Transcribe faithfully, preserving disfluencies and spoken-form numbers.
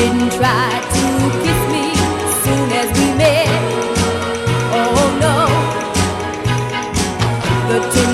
didn't try to kiss me soon as we met. Oh no, the